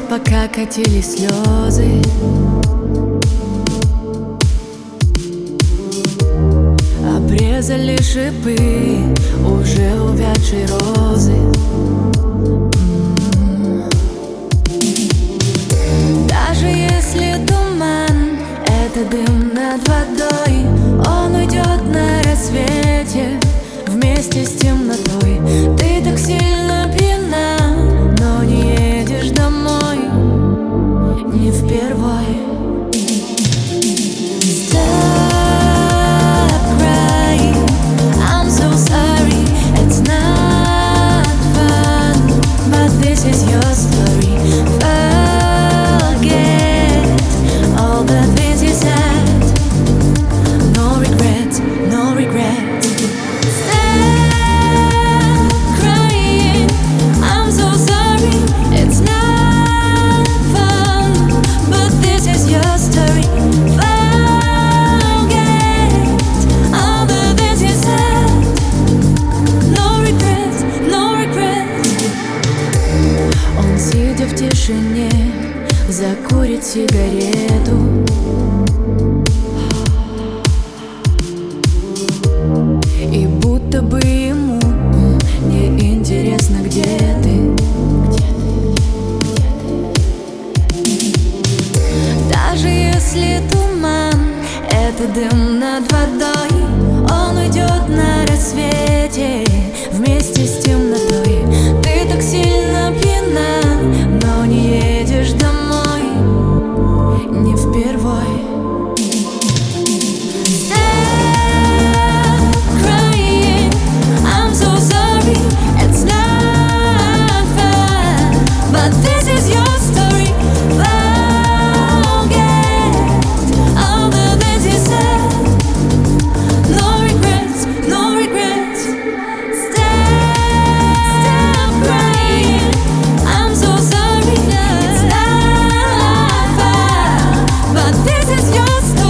пока катились слезы. Обрезали шипы уже увядшей розы. Даже если туман — это дым над водой, он уйдет на рассвете вместе с темнотой. Ты так сильно пьяна, но не едешь домой, не впервой. Stop crying, I'm so sorry, it's not fun, but this is your story. Forget all the things you said, no regrets, no regrets. Stop crying, I'm so sorry, it's not fun, but this is your story. Сидя в тишине, закурит сигарету. И будто бы ему не интересно, где ты. Даже если туман — это дым над водой, он уйдет на рассвете вместе с темнотой. Ты так сильно пьяна, но не едешь домой, не впервой. Stop crying, I'm so sorry, it's not fun, but this is your story. Forget all the things you said, no regrets, no regrets. Stop crying, I'm so sorry, it's not fun, but this is your story.